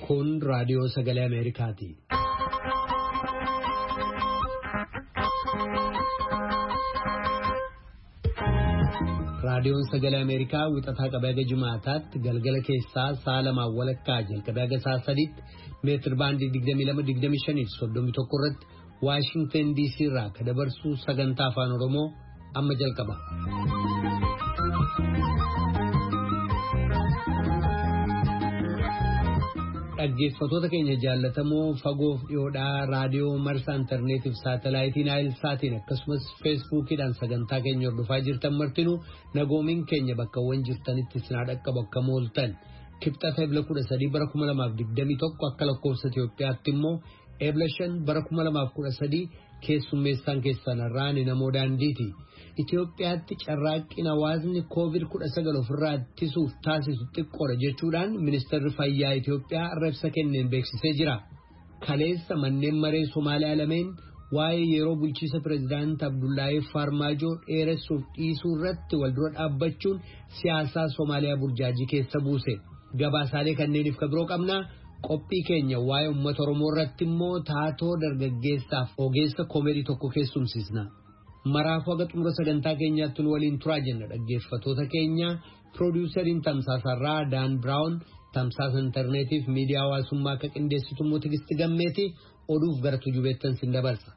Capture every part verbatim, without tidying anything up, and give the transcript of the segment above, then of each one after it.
Kun raadiyoo sagalee Ameerikaati. Raadiyoon sagalee Ameerikaa wixataa qabee haga Jumaataatti galgala keessaa sa'a lamaan walakkaa jalqabee haga sa'a sadiitti meetir baandii digdamii lama digdamii shanii soddomii tokko irratti Waashingtan D C irraa kan dabarsu sagantaa afaan Oromoo amma jalqaba. Dhaggeeffattoota keenya jaallatamoo fagoof dhiyoodhaa raadiyoo marsaa intarneetiif saatalaayitii naayil saatiin akkasumas feesbuukiidhaan sagantaa keenya hordofaa jirtan martinuu nagoomiin keenya bakkawwan jirtanitti sinaa dhaqqabu akka mooltan kibxata ebla kudha sadii bara kuma lamaaf digdamii tokko akka lakkoofsa Itoophiyaatti immoo ebla shan bara kuma lamaaf kudha sadii keessummeessaan keessanarraa ni namoo daandiiti. Itoophiyaatti carraaqqina hawaasni koovid kudha sagal ofirraa ittisuuf taasisu xiqqoodha jechuudhaan ministeerri fayyaa Itoophiyaa ibsa kenneen beeksisee jira. Kaleessa manneen maree Somaaliyaa lameen waa'ee yeroo bulchiisa pireezidaantii Abdullaahi Farmaajoo dheeressuuf dhiisuu irratti waldura dhaabbachuun siyaasaa Somaaliyaa burjaajii keessa buuse. Gabaasaalee kanneeniif kan biroo qabna. Qophii keenya waa'ee uummata Oromoo irratti immoo taatoo dargaggeessaaf ogeessa koomedii tokko keessumsiisna. Maraafuu haga xumura sagantaa keenyaatti nu waliin turaa jenna dhaggeeffattoota keenya. Piroodyuseriin tamsaasarraa Daan Biraawun, tamsaasa intarneetiif miidiyaa hawaasummaa akka qindeessitu immoo Tigisti Gammeeti oduuf gara tujubeettan sin dabarsa.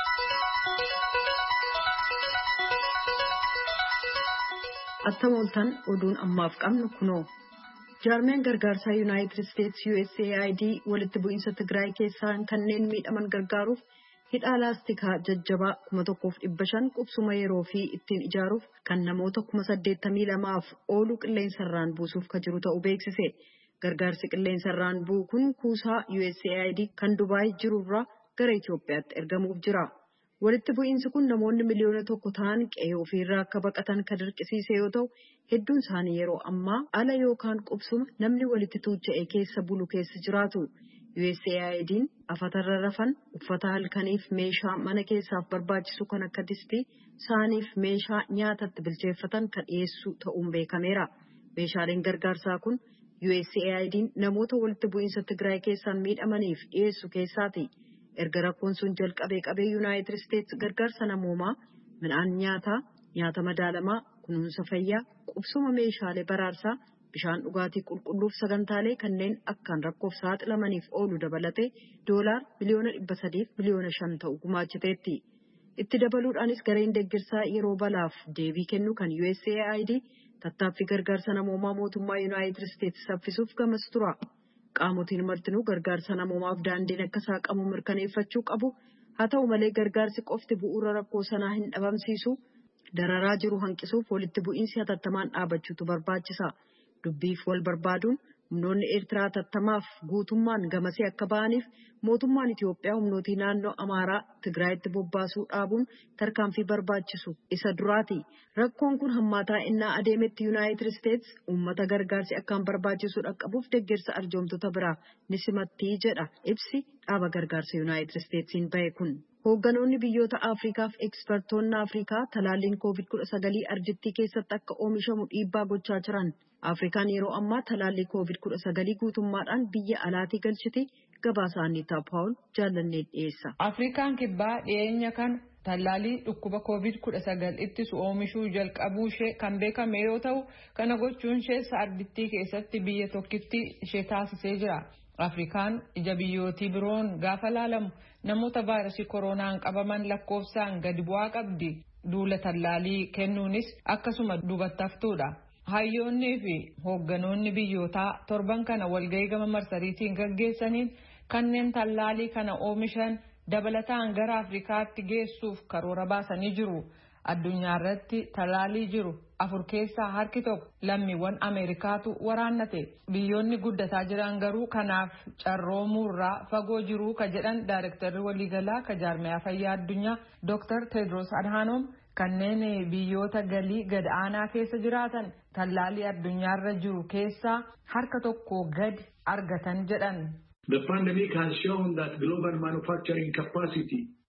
Attam ooltan oduun ammaaf qabnu kunoo. Jaarmeen gargaarsaa Yuunaayitid Isteetsi U S A I D walitti bu'iinsa Tigraay keessaa kanneen miidhaman gargaaruuf hidhaa laastikaa jajjabaa kuma tokkoof dhibba shan qubsuma yeroo fi ittiin ijaaruuf kan namoota kuma saddeettamii lamaaf oolu qilleensarraan buusuuf kan jiru ta'uu beeksise. Gargaarsi qilleensarraan bu'u kun kuusaa U S A I D kan Dubaay jirurraa gara Itoophiyaatti ergamuuf jira. Walitti bu'iinsi kun namoonni miliyoona tokko ta'an qe'ee ofiirraa akka baqatan kan dirqisiise yoo ta'u, hedduun isaanii yeroo ammaa ala yookaan qubsuma namni walitti tuucha'ee keessa bulu keessa jiraatu. U S A I D'n afatarra rafan uffata halkaniif meeshaa mana keessaaf barbaachisu kan akka distii saaniif meeshaa nyaatatti bilcheeffatan kan dhiyeessu ta'uun beekameera. Meeshaaleen gargaarsaa kun U S A I D'n namoota walitti bu'iinsa Tigraay keessaan miidhamaniif dhiyeessu keessaati. Erga rakkoon sun jalqabee qabee Yuunaayitid Isteetsi gargaarsa namoomaa midhaan nyaataa, nyaata madaalamaa, kunuunsa fayyaa, qubsuma meeshaalee baraarsaa, bishaan dhugaatii qulqulluuf sagantaalee kanneen akkaan rakkoof saaxilamaniif oolu dabalatee doolaar miliyoona dhibba sadiif miliyoona shan ta'u gumaachiteetti. Itti dabaluudhaanis gareen deeggarsaa yeroo balaaf deebii kennu kan U S A I D tattaaffii gargaarsa namoomaa mootummaa Yuunaayitid Isteetsi saffisuuf gamas tura. Qaamotiin martinuu gargaarsa namoomaaf daandiin akka saaqamu mirkaneeffachuu qabu. Haa ta'u malee gargaarsi qofti bu'uura rakkoo sanaa hin dhabamsiisu. Dararaa jiru hanqisuuf walitti bu'iinsi hatattamaan dhaabachuutu barbaachisa. Dubbiif wal barbaaduun humnoonni Eertiraa hatattamaaf guutummaan gamasee akka ba'aniif mootummaan Itoophiyaa humnootii naannoo Amaaraa Tigraayitti bobbaasuu dhaabuun tarkaanfii barbaachisu isa duraati. Rakkoon kun hammaataa innaa adeemetti Yuunaayitid Isteetsi uummata gargaarsi akkaan barbaachisu dhaqqabuuf deeggarsa arjoomtoota biraa ni simatti jedha ibsi dhaaba gargaarsa Yuunaayitid Isteetsiin bahe kun. Hoogganoonni biyyoota Afriikaaf ekspertoonni Afriikaa talaalliin koovid kudha sagalii ardittii keessatti akka oomishamu dhiibbaa gochaa jiran. Afrikaan yeroo ammaa talaallii koovid kudha sagalii guutummaadhaan biyya alaatii galchiti. Gabaasa Anniitaa Paawul jaallannee dhiyeessa. Afrikaan kibbaa dhiyeenya kan talaallii dhukkuba koovid kudha sagal ittisu oomishuu jalqabuu ishee kan beekame yoo ta'u, kana gochuun ishee ardittii keessatti biyya tokkitti ishee taasisee jira. Afrikaan ija biyyootii biroon gaafa laalamu namoota vaayirasii koronaan qabaman lakkoofsaan gadi bu'aa qabdi. Duula tallaalii kennuunis akkasuma duubatti haftuudha. Hayyoonnii fi hoogganoonni biyyootaa torban kana walgahii gama marsariitiin gaggeessaniin kanneen tallaalii kana oomishan dabalataan gara Afrikaatti geessuuf karoora baasanii jiru. Addunyaa irratti tallaalii jiru afur keessaa harki tokko lammiiwwan Ameerikaatu waraannate. Biyyoonni guddataa jiran garuu kanaaf carroomuurraa fagoo jiru ka jedhan Daayirektarri waliigalaa ka jaarmiyaa fayyaa addunyaa Dooktar Teedros Adhaanoom kanneen biyyoota galii gad aanaa keessa jiraatan tallaalii addunyaarra jiru keessaa harka tokko gadi argatan jedhan. The pandemic has shown that global manufacturing capacity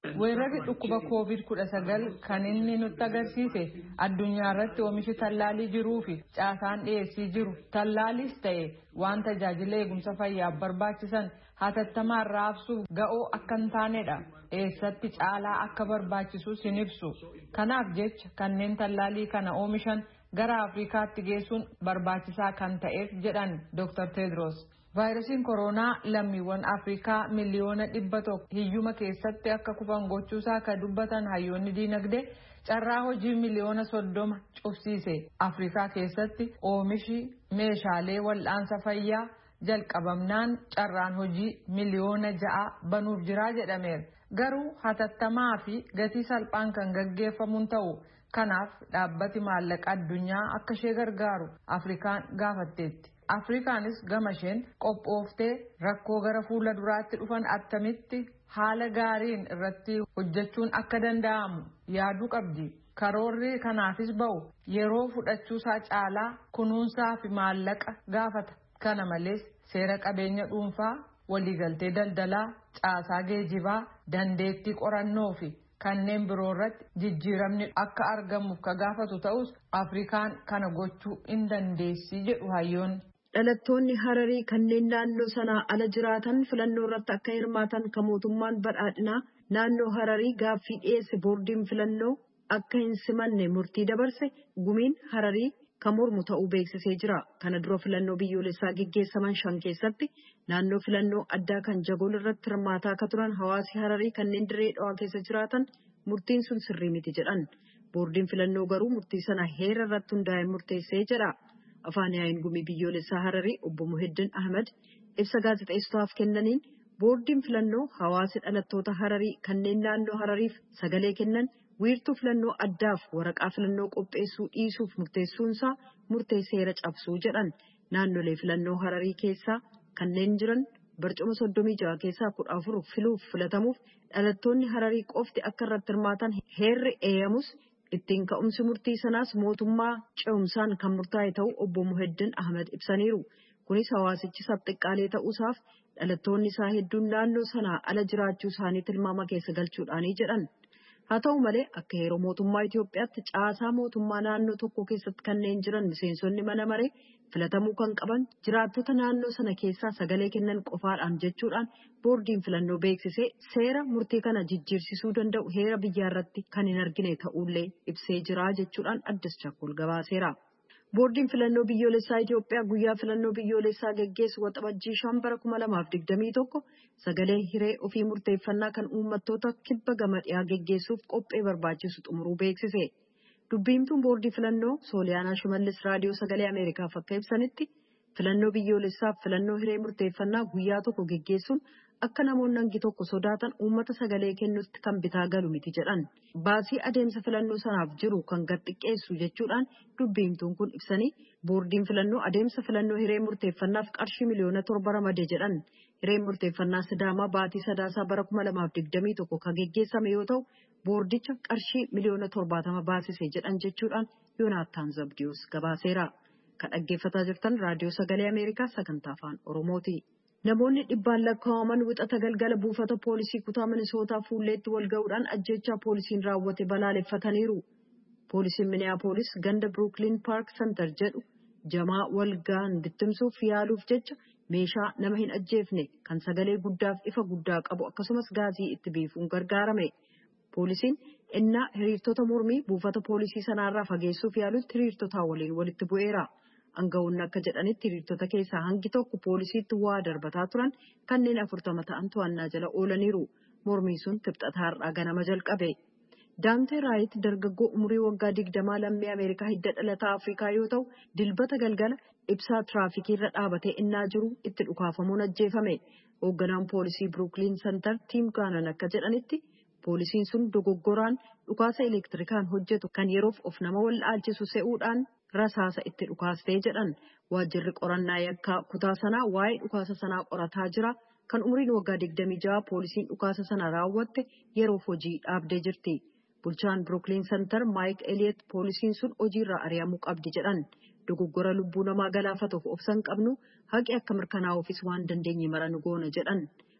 Weerarri dhukkuba koovid kudha sagal kan inni nutti agarsiise addunyaa irratti oomishi tallaalii jiruu fi caasaan dhiyeessii jiru tallaalis ta'e waan tajaajila eegumsa fayyaaf barbaachisan hatattamaan raabsuuf ga'oo akka hin taanedha. Eessatti caalaa akka barbaachisu sin ibsu. Kanaaf jecha kanneen tallaalii kana oomishan gara Afrikaatti geessuun barbaachisaa kan ta'eef jedhan Doctor Tedros. Vaayirasiin koronaa lammiiwwan Afrikaa miliyoona dhibba tokko hiyyuma keessatti akka kufan gochuusaa kan dubbatan hayyoonni diinagdee carraa hojii miliyoona soddoma cufsiise. Afrikaa keessatti oomishi meeshaalee wal'aansa fayyaa jalqabamnaan carraan hojii miliyoona ja'a banuuf jiraa jedhameera. Garuu hatattamaa fi gatii salphaan kan gaggeeffamuun ta'u. Kanaaf dhaabbati maallaqa addunyaa akka ishee gargaaru Afrikaan gaafatteetti. Afrikaanis gama isheen qophooftee rakkoo gara fuula duraatti dhufan attamitti haala gaariin irratti hojjechuun akka danda'amu yaaduu qabdi. Karoorri kanaafis ba'u yeroo fudhachuusaa caalaa kunuunsaa fi maallaqa gaafata. Kana malees seera qabeenya dhuunfaa, waliigaltee daldalaa, caasaa geejibaa, dandeettii qorannoo fi kanneen biroo irratti jijjiiramni akka argamuuf ka gaafatu ta'us Afrikaan kana gochuu hin dandeessi jedhu hayyoonni. Dhalattoonni Hararii kanneen naannoo sanaa ala jiraatan filannoo irratti akka hirmaatan kan mootummaan badhaadhinaa naannoo Hararii gaaffii dhiyeesse boordiin filannoo akka hin simanne murtii dabarse gumiin Hararii kan mormu ta'uu beeksisee jira. Kana dura filannoo biyyoolessaa gaggeessaman shan keessatti naannoo filannoo addaa kan Jagool irratti hirmaataa akka turan hawaasi Hararii kanneen dirree dhawaa keessa jiraatan murtiin sun sirrii miti jedhan. Boordiin filannoo garuu murtii sana heera irratti hundaa'ee murteessee jedha. Afaan yaa'iin gumii biyyoolessaa Hararii obbo Muhiddin Ahmed ibsa gaazexeessitaaf kennaniin boordiin filannoo hawaasi dhalattoota Hararii kanneen naannoo Harariif sagalee kennan wiirtuu filannoo addaaf waraqaa filannoo qopheessuu dhiisuuf murteessuunsaa murtee seera cabsuu jedhan. Naannolee filannoo Hararii keessaa kanneen jiran barcuma soddomii ja'a keessaa kudha afur filuuf filatamuuf dhalattoonni Hararii qofti akka irratti hirmaatan heerri eeyyamus ittiin ka'umsi murtii sanaas mootummaa ce'umsaan kan murtaa'e ta'uu obbo Muhiddin Ahmed ibsaniiru. Kunis hawaasichi sabxiqqaalee ta'uusaaf dhalattoonni isaa hedduun naannoo sanaa ala jiraachuu isaanii tilmaama keessa galchuudhaanii jedhan. Haa ta'u malee akka yeroo mootummaa Itoophiyaatti caasaa mootummaa naannoo tokko keessatti kanneen jiran miseensonni mana maree filatamuu kan qaban jiraattota naannoo sana keessaa sagalee kennan qofaadhaan jechuudhaan boordiin filannoo beeksisee seera murtii kana jijjiirsisuu danda'u heera biyyaa irratti kan hin argine ta'ullee ibsee jira jechuudhaan Addis Chakkol gabaaseera. Boordiin filannoo biyyoolessaa Itoophiyaa guyyaa filannoo biyyoolessaa geggeessu waxabajjii shan bara kuma lamaaf digdamii tokko sagalee hiree ofii murteeffannaa kan uummattoota kibba gama dhiyaa geggeessuuf qophee barbaachisu xumuruu beeksise. Dubbiimtuun boordii filannoo Sooliyaanaa Shimallis raadiyoo sagalee Ameerikaaf akka ibsanitti filannoo biyyoolessaaf filannoo hiree murteeffannaa guyyaa tokko geggeessuun akka namoonni hangi tokko sodaatan uummata sagalee kennutti kan bitaa galu miti jedhan. Baasii adeemsa filannoo sanaaf jiru kan gad xiqqeessu jechuudhaan dubbiimtuun kun ibsanii boordiin filannoo adeemsa filannoo hiree murteeffannaaf qarshii miliyoona torba ramadee jedhan. Hireen murteeffannaa Sidaamaa baatii sadaasaa bara kuma lamaaf digdamii tokko kan geggeessame yoo ta'u boordicha qarshii miliyoona torbaatama baasise jedhan jechuudhaan Yoonaattaan Zabdiyoos gabaaseera. Kan dhaggeeffataa jirtan raadiyoo sagalee Ameerikaa sagantaa afaan Oromooti. Namoonni dhibbaan lakkaa'aman wixata galgala buufata poolisii kutaa Minisootaa fuulleetti wal ga'uudhaan ajjechaa poolisiin raawwate balaaleffataniiru. Poolisiin Minneapolis ganda Brooklyn Park Center jedhu jamaa wal ga'an bittimsuuf yaaluuf jecha meeshaa nama hin ajjeefne kan sagalee guddaaf ifa guddaa qabu akkasumas gaazii itti biifuun gargaarame. Poolisiin innaa hiriirtota mormii buufata poolisii sanaarraa fageessuuf yaalutti hiriirtotaa waliin walitti bu'eera. Aangawoonni akka jedhanitti hiriirtota keessaa hangi tokko poolisiitti waa darbataa turan kanneen afurtama ta'an to'annaa jala oolaniiru. Mormii sun kibxata har'aa ganama jalqabe. Daantee Raayit dargaggoo umurii waggaa digdamaa lammii Ameerikaa hidda dhalataa Afrikaa yoo ta'u dilbata galgala ibsaa tiraafikii irra dhaabatee innaa jiru itti dhukaafamuun ajjeefame. Hoogganaan poolisii Brooklyn Center Tim Gannon akka jedhanitti poolisiin sun dogoggoraan dhukaasa elektirikaan hojjetu kan yeroof of nama wallaalchisu se'uudhaan rasaasa itti dhukaastee jedhan. Waajjirri qorannaa yakkaa kutaa sanaa waa'ee dhukaasa sanaa qorataa jira. Kan umriin waggaa digdamii ja'a poolisiin dhukaasa sana raawwatte yeroof hojii dhaabdee jirti. Bulchaan Brooklyn Center Mike Elliott poolisiin sun hojiirraa ari'amuu qabdi jedhan. Dogoggora lubbuu namaa galaafatuuf obsan qabnu haqi akka mirkanaa'uufis waan dandeenye mara nu goona jedhan.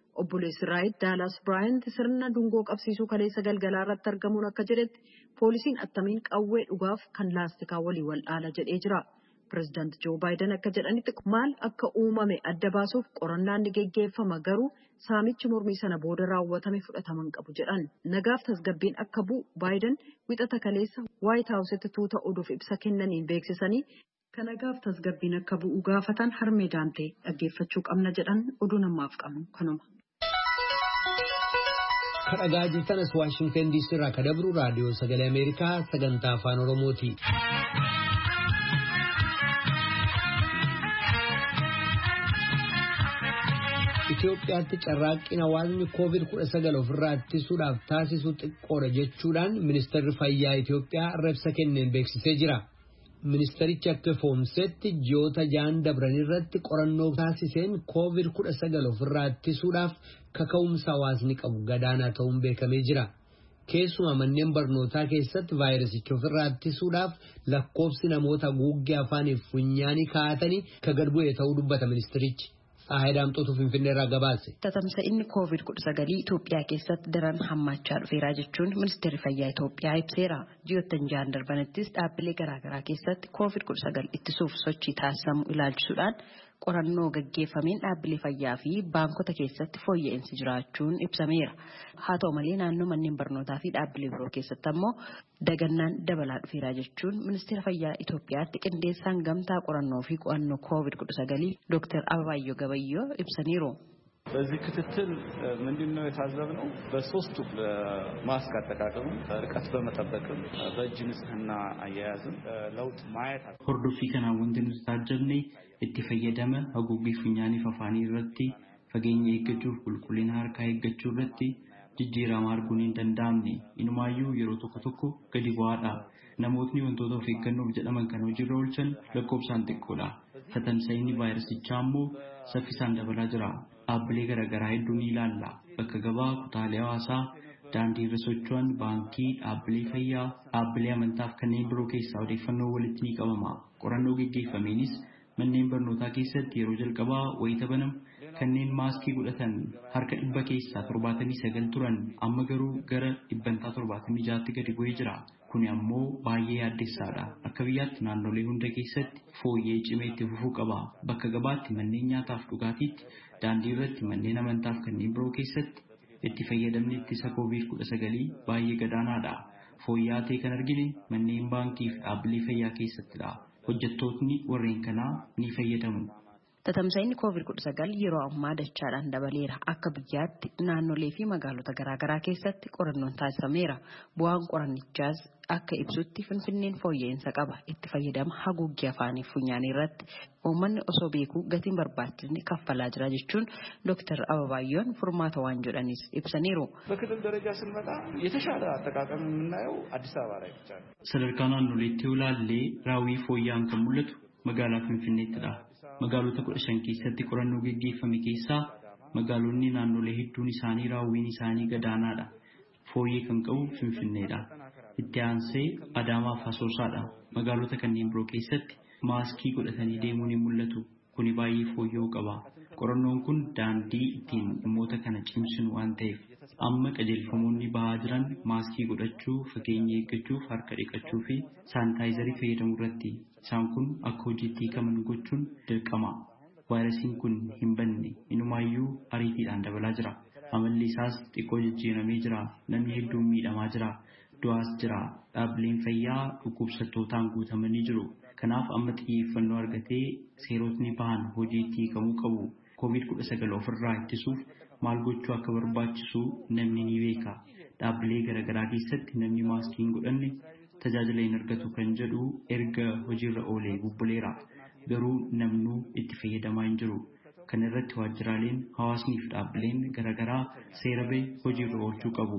Obboleessi Raayit Daalaas Biraayant sirna dungoo qabsiisuu kaleessa galgalaa irratti argamuun akka jedhetti poolisiin attamiin qawwee dhugaaf kan laastikaa walii wal dhaala jedhee jira. Pireezidaanti Joo Baayiden akka jedhanitti maal akka uumame adda baasuuf qorannaan ni geggeeffama garuu saamichi mormii sana booda raawwatame fudhataman qabu jedhan. Nagaaf tasgabbiin akka bu'u Baayiden wixata kaleessa Waayit Haawusitti tuuta oduuf ibsa kennaniin beeksisanii kan nagaaf tasgabbiin akka bu'u gaafatan harmee daantee dhaggeeffachuu qabna jedhan oduu namaaf qabnu kanuma. Kadhagaa jirtanas Waashingtan diisii irraa kadabru raadiyoo sagalee Ameerikaa sagantaa afaan Oromooti. Itoophiyaatti carraaqqina hawaasni koovid kudha sagal ofirraa ittisuudhaaf taasisu xiqqoodha jechuudhaan ministeerri fayyaa Itoophiyaa ibsa kenneen beeksisee jira. Ministerichi akka foomsetti ji'oota ja'an dabran irratti qorannoo taasiseen koovid kudha sagal ofirraa ittisuudhaaf kaka'umsa hawaasni qabu gadaanaa ta'uun beekamee jira. Keessumaa manneen barnootaa keessatti vaayirasicha ofirraa ittisuudhaaf lakkoofsi namoota guuggee afaaniif funyaanii kaa'atanii ka gad bu'e ta'uu dubbata ministerichi. Aayidamtoota Finfinnee irraa gabaase. Tatamsa'inni koovid kudha sagal Itoophiyaa keessatti daran hammachaa dhufeera jechuun ministeerri fayyaa Itoophiyaa ibseera. Ji'oottan ja'an darbanittis dhaabbilee garaagaraa keessatti koovid kudha sagal ittisuuf sochii taasisamu ilaalchisuudhaan qorannoo gaggeeffameen dhaabbilee fayyaa fi baankota keessatti fooyya'insi jiraachuun ibsameera. Haa ta'u malee naannoo manneen barnootaa fi dhaabbilee biroo keessatti ammoo dagannaan dabalaa dhufeera jechuun ministeera fayyaa Itoophiyaatti qindeessaan gamtaa qorannoo fi qo'annoo koovid kudha sagal Dooktar Ababaayyo Gabayyoo ibsaniiru. በዚህ ክትትል ምንድነው የታዘብነው? በሶስቱ ማስክ አጠቃቀም ርቀት በመጠበቅም በእጅ ንጽህና አያያዝም ለውጥ ማየት አለ። ሆርዶፊ ከናን ወንድን ታጀብኔ itti fayyadama haguuggii funyaanii fafaanii irratti fageenya eeggachuuf qulqullina harkaa eeggachuu irratti jijjiirama arguun hin danda'amne inumaayyuu yeroo tokko tokko gadi bu'aadha. Namootni wantoota of eeggannoof jedhaman kan hojiirra oolchan lakkoofsaan xiqqoodha. Tatamsa'inni vaayirasichaa immoo saffisaan dabalaa jira. Dhaabbilee garaagaraa hedduu ni ilaalla. Bakka gabaa, kutaalee hawaasaa, daandii irra socho'an, baankii, dhaabbilee fayyaa, dhaabbilee amantaaf kanneen biroo keessaa odeeffannoo walitti ni qabama. Qorannoo gaggeeffameenis manneen barnootaa keessatti yeroo jalqabaa wayita banamu kanneen maaskii godhatan harka dhibba keessaa torbaatamii sagal turan amma garuu gara dhibbantaa torbaatamii jaatti gadi bu'ee jira. Kuni ammoo baay'ee yaaddessaadha. Akka biyyaatti naannolee hunda keessatti fooyyee cimee itti fufuu qaba. Bakka gabaatti manneen nyaataaf dhugaatiitti, daandii irratti manneen amantaaf kanneen biroo keessatti itti fayyadamni ittisa koovid kudha sagalii baay'ee gadaanaadha. Fooyyaa ta'e kan argine manneen baankii fi dhaabbilee fayyaa keessattidha. Hojjettootni warreen kanaa ni fayyadamu. Tatamsa'inni koovid kudha sagal yeroo ammaa dachaadhaan dabaleera. Akka biyyaatti naannolee fi magaalota garaagaraa keessatti qorannoon taasifameera. Bu'aan qorannichaas akka ibsutti Finfinneen fooyya'insa qaba. Itti fayyadama haguuggii afaanii funyaanii irratti uummanni osoo beekuu gatiin barbaachisni kaffalaa jira jechuun Dooktar Ababaayyoon furmaata waan jedhanis ibsaniiru. በክልል ደረጃ ስንመጣ የተሻለ አጠቃቀም የምናየው አዲስ አበባ ላይ ብቻ ነው። Sadarkaa naannoleetti ulaallee raawwii fooyya'aan kan mul'atu magaalaa Finfinneettidha. Magaalota kudha shan keessatti qorannoo gaggeeffame keessaa magaalonni naannolee hedduun isaanii raawwiin isaanii gadaanaadha. Fooyyee kan qabu Finfinneedha. Itti aansee Adaamaa fi Asoosaadha. Magaalota kanneen biroo keessatti maaskii godhatanii deemuun hin mul'atu. Kuni baay'ee fooyya'uu qaba. Qorannoon kun daandii ittiin dhimmoota kana cimsinu waan ta'eef amma qajeelfamoonni bahaa jiran maaskii godhachuu, fageenya eeggachuuf, harka dhiqachuu fi saanitaayizarii fayyadamuu irratti. Isaan kun akka hojiitti hiikaman gochuun dirqama. Vaayirasiin kun hin banne inumaayyuu ariitiidhaan dabalaa jira. Amalli isaas xiqqoo jijjiiramee jira. Namni hedduun miidhamaa jira. Du'aas jira. Dhaabbileen fayyaa dhukkubsattootaan guutamanii jiru. Kanaaf amma xiyyeeffannoo argatee seerotni bahan hojiitti hiikamuu qabu. koovid kudha sagal ofirraa ittisuuf maal gochuu akka barbaachisu namni ni beeka. Dhaabbilee garaagaraa keessatti namni maaskii hin godhanne tajaajila hin argatu kan jedhu erga hojiirra oolee bubbuleera. Garuu namnuu itti fayyadamaa hin jiru. Kana irratti waajjiraaleen hawaasnii fi dhaabbileen garaagaraa seera bahe hojiirra oolchuu qabu.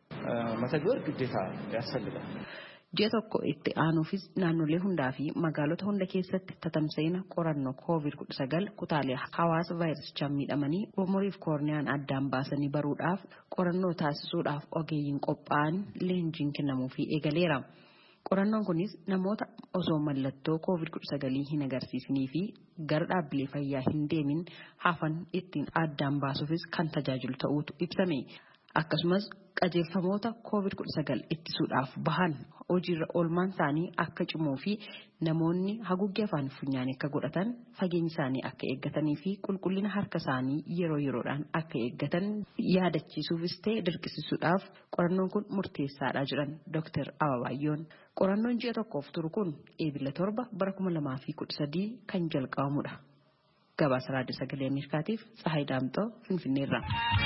መተግበር ግዴታ ያስፈልጋል። Ji'a tokko itti aanuufis naannolee hundaa fi magaalota hunda keessatti tatamsa'ina qorannoo koovid kudha sagal kutaalee hawaasa vaayirasichaan miidhamanii umuriif koorniyaan addaan baasanii baruudhaaf qorannoo taasisuudhaaf ogeeyyiin qophaa'an leenjiin kennamuu fi eegaleera. Qorannoon kunis namoota osoo mallattoo koovid kudha sagal hin agarsiisnii fi gara dhaabbilee fayyaa hin deemin hafan ittiin addaan baasuufis kan tajaajilu ta'uutu ibsame. Akkasumas qajeelfamoota koovid kudha sagal ittisuudhaaf bahan hojiirra oolmaan isaanii akka cimuu fi namoonni haguuggee afaan funyaanii akka godhatan, fageenya isaanii akka eeggatanii fi qulqullina harka isaanii yeroo yeroodhaan akka eeggatan yaadachiisuufis ta'e dirqisiisuudhaaf qorannoon kun murteessaadha jedhan Dooktar Ababaayyoon. Qorannoon ji'a tokkoof turu kun eebila torba bara kuma lamaa fi kudha sadii kan jalqabamudha. Gabaasa Raadiyoo Sagalee Ameerikaatiif Tsahaay Daamxoo Finfinneerraa.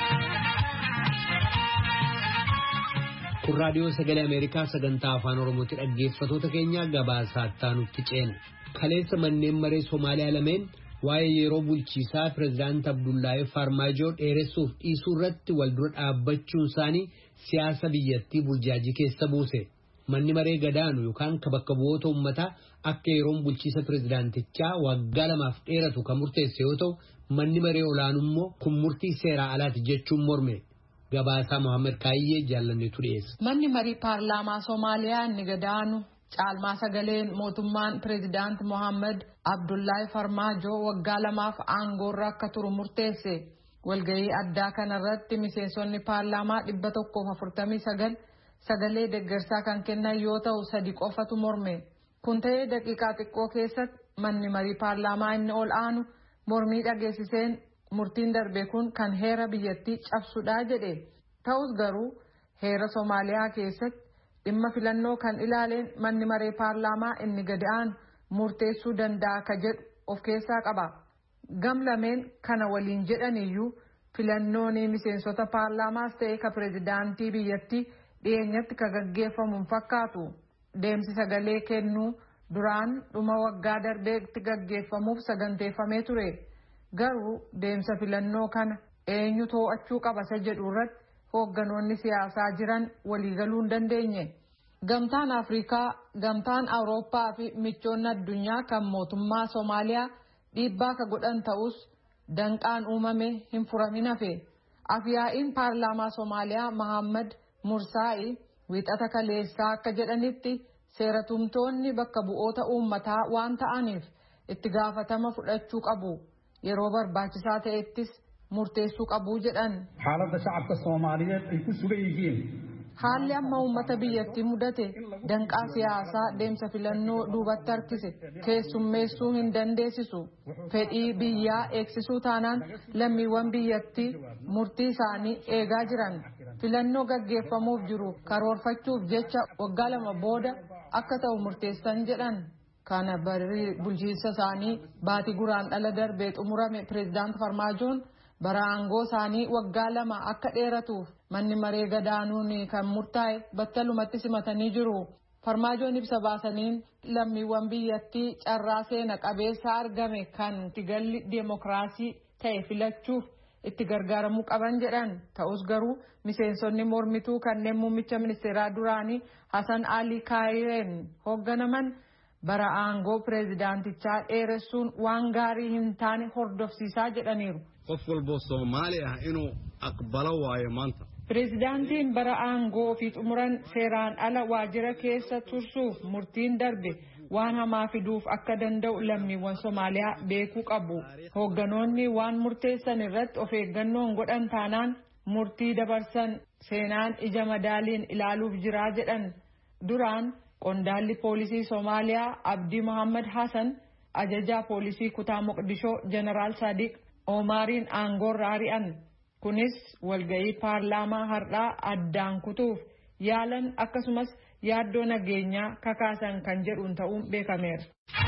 Kun Raadiyoo Sagalee Ameerikaa sagantaa afaan Oromootti dhaggeeffatoota keenya gabaasaa taanutti ceena. Kaleessa manneen maree Somaaliyaa lameen waa'ee yeroo bulchiisaa Pireezidaant Abdullaahi Farmaajoo dheeressuuf dhiisuu irratti wal dura dhaabbachuun isaanii siyaasa biyyattii burjaajii keessa buuse. Manni maree gadaanu yookaan ka bakka bu'oota uummataa akka yeroon bulchiisa pireezidaantichaa waggaa lamaaf dheeratu kan murteesse yoo ta'u, manni maree olaanuu immoo kun murtii seeraa alaati jechuun morme. Gabaasaa Mohaammed Kaayyee jaallanneetu dhiyeessa. Manni marii paarlaamaa Soomaaliyaa inni gadaanu caalmaa sagaleen mootummaan pireezidaant Mohaammed Abdullaahi Farmaajoo waggaa lamaaf aangoorra akka turu murteesse. Walgahii addaa kanarratti miseensonni paarlaamaa dhibba tokkoof afurtamii sagal sagalee deeggarsaa kan kennan yoo ta'u sadi qofatu morme. Kun ta'ee daqiiqaa xiqqoo keessatti manni marii paarlaamaa inni ol aanu mormii dhageessiseen murtiin darbe kun kan heera biyyattii cabsudha jedhe. Ta'us garuu heera Soomaaliyaa keessatti dhimma filannoo kan ilaaleen manni maree paarlaamaa inni gadi aanu murteessuu danda'a ka jedhu of keessaa qaba. Gam lameen kana waliin jedhaniyyuu filannoon miseensota paarlaamaas ta'e ka pireezidaantii biyyattii dhiyeenyatti ka gaggeeffamu fakkaatu. Deemsi sagalee kennuu duraan dhuma waggaa darbeetti gaggeeffamuuf saganteeffamee ture. Garuu deemsa filannoo kana eenyu to'achuu qaba isa jedhu irratti hoogganoonni siyaasaa jiran waliigaluu hin dandeenye. Gamtaan Afrikaa, Gamtaan Awurooppaa fi michoonni addunyaa kan mootummaa Soomaaliyaa dhiibbaa ka godhan ta'us danqaan uumame hin furamin hafe. Afyaa'iin paarlaamaa Soomaaliyaa Mohaammed Mursaa'i wiixata kaleessaa akka jedhanitti seeratumtoonni bakka bu'oota uummataa waan ta'aniif itti gaafatama fudhachuu qabu. Yeroo barbaachisaa ta'ettis murteessuu qabu jedhan. Haaladda shacabka Soomaaliyeed ay ku sugan yihiin. Haalli amma uummata biyyattii mudate danqaa siyaasaa deemsa filannoo duubatti harkise keessummeessuu hin dandeessisu. Fedhii biyyaa eegsisuu taanaan lammiiwwan biyyattii murtii isaanii eegaa jiran. Filannoo gaggeeffamuuf jiru karoorfachuuf jecha waggaa lama booda akka ta'u murteessan jedhan. Kana barri bulchiinsa isaanii baatii guraandhala darbee xumurame pireezidaant Farmaajoon bara aangoo isaanii waggaa lama akka dheeratuuf manni maree gadaanuun kan murtaa'e battalumatti simatanii jiru. Farmaajoon ibsa baasaniin lammiiwwan biyyattii carraa seena qabeessa argame kan tigalli deemokiraasii ta'e filachuuf itti gargaaramuu qaban jedhan. Ta'us garuu miseensonni mormituu kanneen muummicha ministeeraa duraanii Hasan Ali Kaayireen hoogganaman bara aangoo pireezidaantichaa dheeressuun waan gaarii hin taane hordofsiisaa jedhaniiru. Qof walbo Soomaali ah inuu aqbalo waayo maanta. Pireezidaantiin bara aangoo ofii xumuran seeraan ala waajjira keessa tursuuf murtiin darbe waan hamaa fiduuf akka danda'u lammiiwwan Soomaaliyaa beekuu qabu. Hoogganoonni waan murteessan irratti of eeggannoon godhan taanaan murtii dabarsan seenaan ija madaaliin ilaaluuf jiraa jedhan. Duraan qondaalli poolisii Soomaaliyaa Abdii Mohaammed Hassan ajajaa poolisii kutaa Moqdishoo Jeneraal Sadiq Omaariin aangoorra ari'an. Kunis walga'ii paarlaamaa har'aa addaan kutuuf yaalan akkasumas yaaddoo nageenyaa kakaasan kan jedhuun ta'uun beekameera.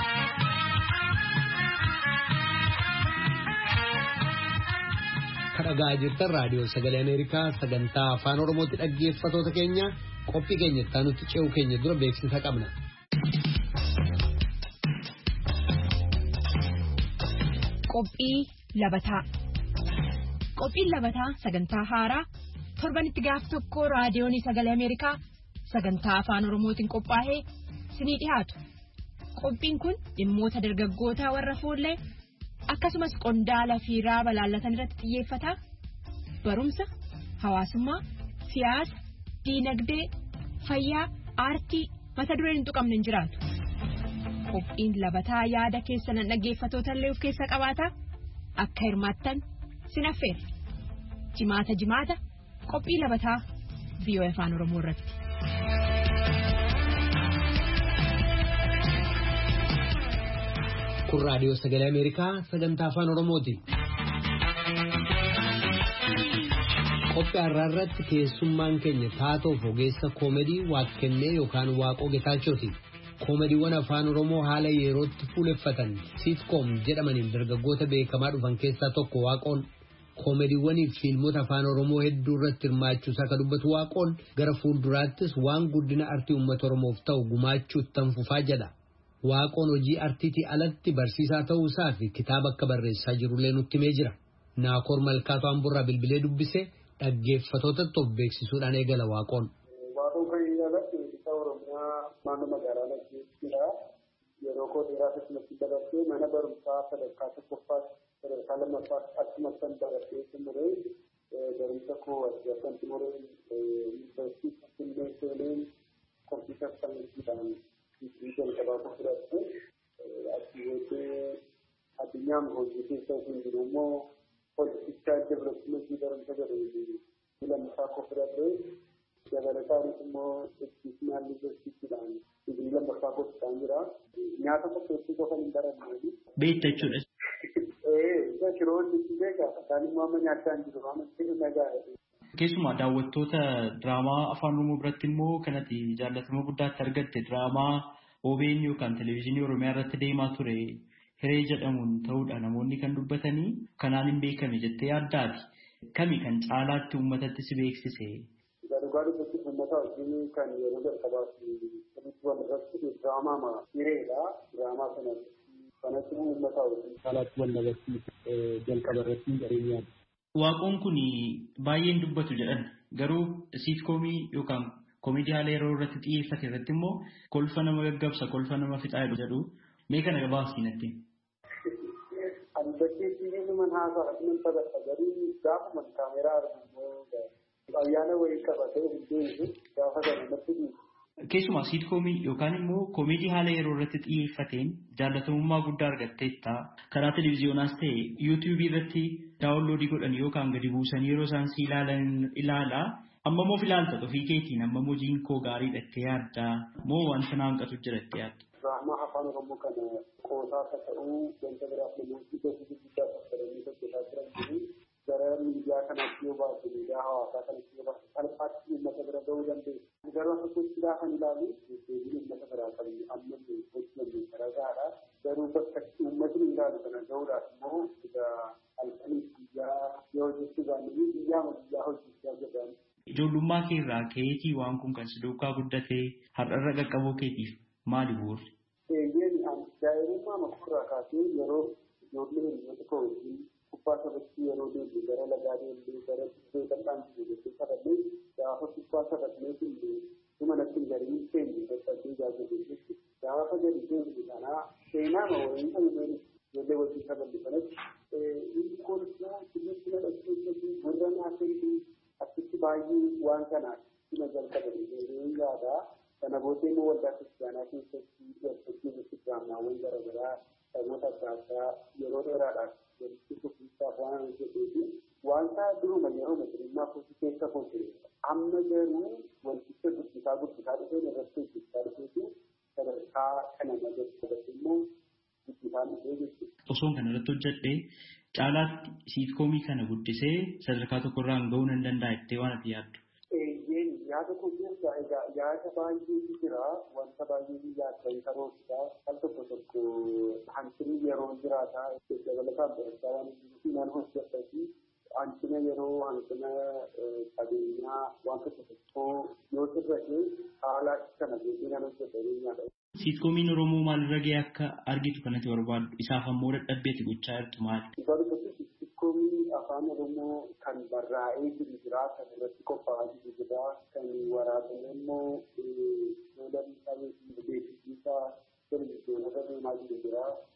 Kadhagaa jirtan raadiyoo sagalee Ameerikaa sagantaa afaan Oromootti dhaggeeffatoota keenya qophii keenya itti aanutti ce'uu keenya dura beeksisa qabna. Qophii labataa. Qophiin labataa sagantaa haaraa torbanitti gaaf tokko raadiyoon sagalee Ameerikaa sagantaa afaan Oromootiin qophaa'ee sinii dhiyaatu. Qophiin kun dhimmoota dargaggootaa warra fuullee akkasumas qondaala fi raaba laallatan irratti xiyyeeffata. Barumsa, hawaasummaa, siyaasa, diinagdee, fayyaa, aartii, mata dureen hin tuqamne hin jiraatu. Qophiin labataa yaada keessan dhaggeeffattoota illee of keessa qabaata. Akka hirmaattan sin affeera. Jimaata jimaata qophii labataa V O A Afaan Oromoo irratti. Kun raadiyoo sagalee Ameerikaa sagantaa afaan Oromooti. Qophii har'aa irratti keessummaan keenya taatoof ogeessa koomedii Waaqkennee yookaan Waaqoo Getaachooti. Koomediiwwan afaan Oromoo haala yerootti fuuleffatan siitkoom jedhamaniin dargaggoota beekamaa dhufan keessaa tokko Waaqoon. Koomediiwwanii fi fiilmota afaan Oromoo hedduu irratti hirmaachuusaa kan dubbatu Waaqoon gara fuulduraattis waan guddina artii uummata Oromoof ta'u gumaachuutti tanfufaa jedha. Waaqoon hojii artiitii alatti barsiisaa ta'uusaa fi kitaaba akka barreessaa jirullee nutti himee jira. Naakoor Malkaatoo Amburraa bilbilee dubbisee dhaggeeffattootatti of beeksisuudhaan eegala Waaqoon. Waaqoon kan inni alatti isaa Oromiyaa naannoo magaalaa Nagdeettiidha. Yeroo koo dheeraa keessumatti dabarsee mana barumsaa sadarkaa tokkoffaa sadarkaa lammaffaa akkasumas kan dabarsee xumuree barumsa koo argatan xumuree yuunivarsiitii Finfinnee seenee kompiitara saayinsiidhaan digrii jalqabaa koo fudhatte asii booddee addunyaan hojii keessa hin jiru immoo Political development barumsa jedhamu lammaffaa koo fudhatte dabalataanis immoo educational leadershipidhaan digrii lammaffaa koo fudhaan jira. Nyaata qopheessuu qofa hin baranne. Beekta jechuudha. Ee, isa kiroonni itti beekaa isaan immoo amma nyaachaa hin jiru waan ta'eef nagaa. Keessumaa daawwattoota diraamaa afaan Oromoo biratti immoo kanatti jaallatamuu guddaatti argatte diraamaa O B N yookaan televezyiinii Oromiyaa irratti deemaa ture. Hiree jedhamuun ta'uudha namoonni kan dubbatanii kanaan hin beekame jettee yaaddaati. Kami kan caalaatti uummatatti si beeksise? Dhugaa dubbatti uummata wajjin kan yeroo jalqabaatti sirriitti wal irratti diraamaa hireedha. Diraamaa kanatti kanatti uummata wajjin caalaatti wal irratti jalqaba irratti jireenyaadha. Waaqoon kun baay'een dubbatu jedhan garuu siitkoomii yookaan koomedii haala yeroo irratti xiyyeeffate irratti immoo kolfa nama gaggabsa kolfa nama fixaa jedhu mee kana gabaasii natti. Ani bakkee sibiilli manaa fa'aatiin taphata garuu gaafa man kaameeraa argamu ayyaana wayii qabatee hundee gaafa sana natti dhiibu. Keessumaa siitkoomii yookaan immoo koomedii haala yeroo irratti xiyyeeffateen jaallatamummaa guddaa argatteetta. Karaa televiziyoonaas ta'e yuutuubii irratti daawunloodii godhan yookaan gadi buusan yeroo isaan si ilaalan ilaalaa. Amma moo filaalta ofii keetiin amma hojiin koo gaarii dhattee yaaddaa moo wanta na hanqatu jirattee yaadda? Diraamaa afaan Oromoo kana qoosaa akka ta'uu wanta biraaf namoonni gosa guddaa fayyadamanii hojjetaa jiran jiru. Gara miidiyaa kanaatti yoo baatu miidiyaa hawaasaa kanatti yoo baatu salphaatti uummata bira gahuu dandeessu. Garuu akka gochi gaafa ilaalu deebiin uummata biraa qabnu amma hojjennu garagaadha. Garuu bakka uummatni ilaalu kana gahuudhaaf immoo egaa halkanii biyyaa yoo hojjechuu baannee biyyaa biyyaa hojjechaa jedhamu. Ijoollummaa kee irraa keetii waan kun kan si duukaa guddatee har'arra qaqqabuu keetiif maali bu'uurri? Eeyyeen ani daa'imummaa makurraa kaasee yeroo ijoollee hiriyoota koo wajjin kubbaa taphachuu yeroo deemnu gara lagaa deemnee gara iddoo bal'aan jiru jettee taphannee gaafa kubbaa taphannee illee dhuma natti hin gariin seenyu dadhabdee jaallatuu jechuudha. Gaafa gadi deemnu kanaa seenaa ma waliin ta'uu ijoollee wajjin taphannu kanatti inni kun sirriitti na dhaggeeffatu gurra naa kennu achitti baay'ee waan kanaa sina jalqabanii yaada. Kana booddee immoo waldaa kiristaanaa keessatti waltajjii diraamaawwan garaagaraa sababoota adda addaa yeroo dheeraadhaaf walitti fufiinsaaf waan hojjeteefi wanta duruma yeroo masirimmaa kootii keessa koo ture amma garuu wanticha guddisaa guddisaa dhufee irratti hojjechaa dhufeefi sadarkaa kana majalatti immoo guddisaa dhufee jechuudha. Osoon kana irratti hojjedhee caalaatti siitkoomii kana guddisee sadarkaa tokkorraan gahuu nan danda'a jettee waan ati yaaddu. Yaada kun keessa egaa yaada baay'eetu jira wanta baay'ee yaaddan karoorsisaa al tokko tokko hanqinni yeroo jiraataa dabalataan barachaa waan jiruuf hojjetati hanqina yeroo hanqina qabeenyaa waan tokko tokko yoo sirrate haala kana beekee nan hojjetanii nyaata. Siitkomiin Oromoo maalirra gahee akka argitu kanatti barbaadu isaaf ammoo dadhabbeeti gochaa jirtu maali? Siitkoomii afaan Oromoo kan barraa'ee jiru jira kan irratti qophaa'aa jiru jira kan waraabame immoo fuula miidhamee beeksisiisaa televizyiinota deemaa jiru jira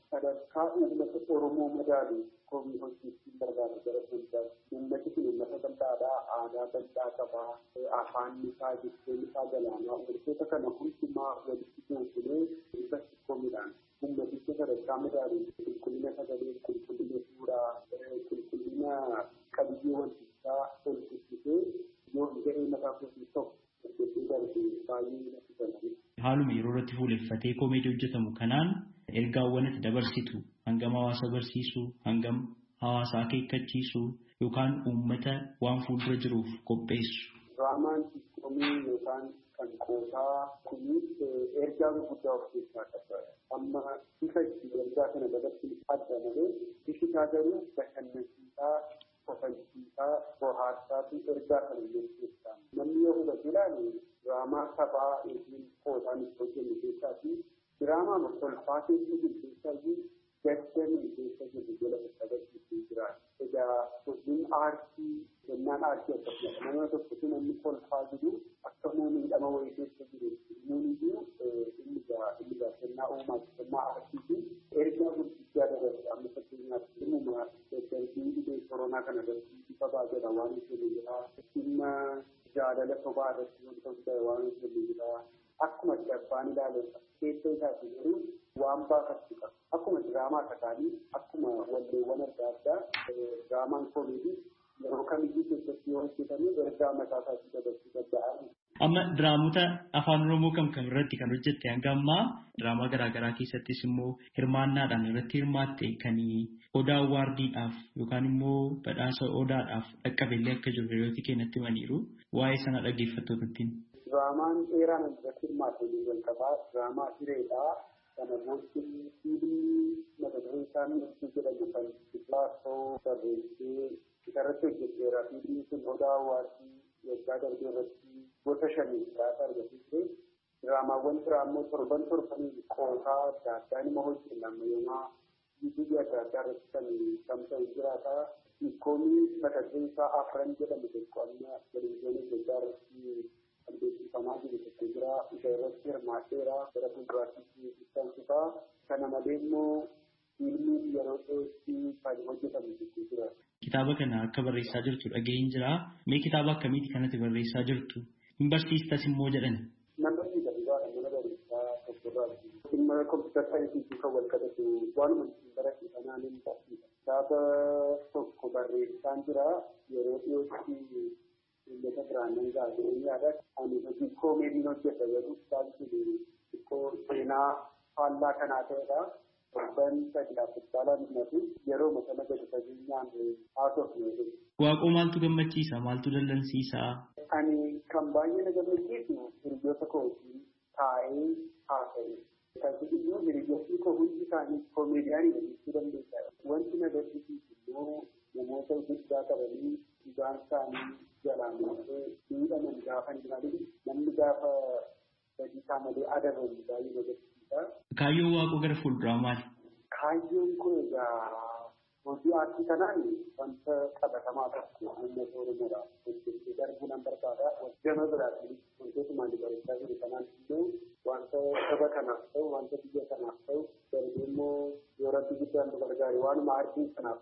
sadarkaa uummata Oromoo madaalu koomii hojjechuun barbaadu gara fuulduraatti. Uummati kun uummata bal'aadhaa, aadaa bal'aa qabaa, afaan isaa, jechoon isaa galaanaa, wantoota kana hundumaa walitti goonee irratti koomiidhaan ummaticha sadarkaa madaalu qulqullina sagalee, qulqullina suuraa, qulqullina qabiyyee wantichaa ol guddisee yoo ga'ee mataa kootii tokko hojjechuu darbe baay'ee natti tola. Haaluma yeroo irratti fuuleffatee koomeedii hojjetamu kanaan ergaawwan itti dabarsitu hangam hawaasa barsiisuu, hangam hawaasa akeekkachiisuu yookaan uummata waan fuuldura jiruuf qopheessu. Diraamaan komii yookaan kan qoosaa kunis ergaa gurguddaa of keessaa qaba. Amma bifa itti ergaa kana dabarsuun adda malee bifi isaa garuu bashannansiisaa, kofalchiisaa, bohaarsaa fi ergaa kana jechuudha. Namni yoo hubatu ilaalu diraamaa taphaa yookiin qoosaan itti hojjennu keessaa fi diraamaa kolfaa keessa jiru keessaa iyyuu gaddanii keessa jiru jala agarsiisuu jira. Egaa hojiin aartii kennaan aartii akkasumas nama tokkotu namni kolfaa jiru akka miidhama wayii keessa jiru muuniyyuu inni gaa inni gaa kennaa uumaa kennaa aartii fi ergaa guddaa dabarsa. Amma fakkeenyaaf dhimuma daddarbii dhibee koronaa kana irratti bifa baay'eedha waan inni jira. Dhimma jaalala sobaa irratti wantoota waan inni jira. Akkuma abbaan ilaaluudha. Keessa isaati garuu waan baafachuu qaba. Akkuma diraamaa takaanii akkuma walleewwan adda addaa diraamaan koomeedii yeroo kamiyyuu keessatti yoo hojjetame ergaa mataa isaatii dabarsuu danda'a. Amma diraamota afaan Oromoo kam kam irratti kan hojjette hanga ammaa diraamaa garaagaraa keessattis immoo hirmaannaadhaan irratti hirmaatte kan odaa waardiidhaaf yookaan immoo badhaasa odaadhaaf dhaqqabeellee akka jiru hiriyooti keenyatti himaniiru waa'ee sana dhaggeeffattootatti. Diraamaan dheeraan irratti hirmaatte jalqabaa diraamaa hireedhaa. Kana booddee fiilmii mata dureen isaanii ibsuu jedhamu kan Pilaasoo barreessee irratti hojjeteera. Fiilmii kun odaa waartii waggaa darbee irratti gosa shanii jiraata argisiisee diraamaawwan biraa immoo torban torbanii qoosaa adda addaa nama hojjetan yoomaa yuutuubii adda addaa irratti kan tamsa'u jiraata. Koomii mata dureen isaa afran jedhamu tokko amma televizyiinii Itoophiyaa irratti beeksifamaa jiru tokko jira. Isa irratti hirmaadheera gara fuulduraatti ibsamsisaa. Kana malee immoo fiilmiin yeroo dhiyootti kan hojjetamu tokko jira. Kitaaba kana akka barreessaa jirtu dhaga'een jira. Mee kitaaba akkamiiti kanatti barreessaa jirtu? Hin barsiistas immoo jedhan. Namoonni gariidhaadha mana barreessaa tokkorraati. Dhimma kompiitara saayinsii kan wal qabatu waanuma ittiin barate kanaan hin barsiisa. Kitaaba tokko barreessaan jira yeroo dhiyootti Illee biraanan gaazexeessaan yaada ani hojii koomeedii hojjeta yeroo isaatti xiqqoo seenaa faallaa kanaa ta'edha. Torban sadii afurtaalaan himatu yeroo masana gadi fageenyaan haasofne. Waaqoo maaltu gammachiisa? Maaltu dallansiisa? Ani kan baay'ee na gammachiisu hiriyoota kootii taa'ee haasa'e. Kan iyyuu hiriyoonni koo hundi isaanii koomeediyaanii jechuu dandeessa. Wanti na gaddisiisu immoo namoota guddaa qabanii dhugaan isaanii jalaan miidhaman gaafa hin jiraatin namni gaafa sadii isaa malee adabamu baay'ee na gaddisiisa. Kaayyoon Waaqoo gara fuulduraa maali? Kaayyoon kun egaa hojii aartii kanaan wanta qabatamaa tokko uummata Oromoodhaaf hojjechuu darbuu nan barbaada. Gama biraatiin wantoota barreessaa jiru kanaan immoo wanta saba kanaaf ta'u wanta biyya kanaaf ta'u darbee immoo yoo rabbi guddaan nu gargaare waanuma aartii kanaaf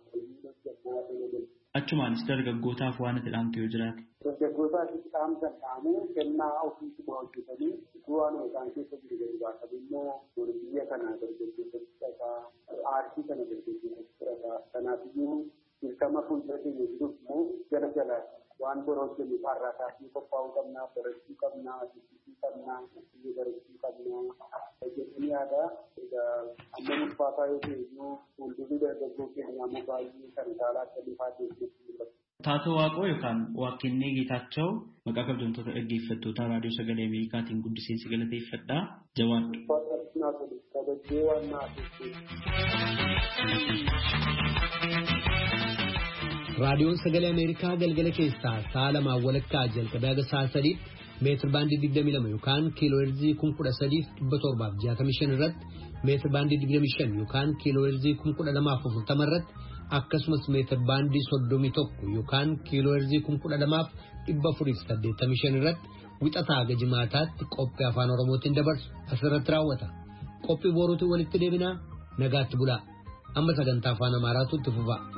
ta'u. Achumaanis dargaggootaaf waan itti dhaamte yoo jiraate. Dargaggootaaf dhaamsa dhaamuu kennaa ofiisuma hojjetanii waan isaan keessa jiru gadi baasan immoo biyya kana dargaggeessatti fudhataa aartii kana dargaggeessatti fudhataa kanaafiyyuu dirqama fuuldura keenya jiruuf immoo jala jala waan bor hojjennu har'aa taasisuu qophaa'uu qabnaa barachuu qabnaa dubbisuu qabnaa biyya barachuu qabnaa hojjetanii yaada amma ulfaataa yoo ta'e fuuldurri dargaggoo keenyaa immoo baay'ee kan caalaa akka lifaa keessatti. Taatoo Waaqoo yookaan Waaqennee Geetaachoo maqaa kabajamtoota dhaggeeffattoota raadiyoo sagalee Ameerikaatiin guddiseensi galateeffadhaa jawaadhu. Raadiyoon sagalee Ameerikaa galgala keessaa sa'a lamaa walakkaa jalqabee haga sa'a sadiitti meetir baandii digdamii lama yookaan kiiloo heerzii kuma kudha sadiif dhibba torbaaf jaatamii shan irratti meetir baandii digdamii shan yookaan kiiloo heerzii kuma kudha lamaaf afurtama irratti akkasumas meetir baandii soddomii tokko yookaan kiiloo heerzii kuma kudha lamaaf dhibba afuriif saddeettamii shan irratti wixataa haga jimaataatti qophii afaan Oromootiin dabarsu asirratti raawwata. Qophii boruutiin walitti deebinaa nagaatti bulaa. Amma sagantaa afaan Amaaraatu itti fufa.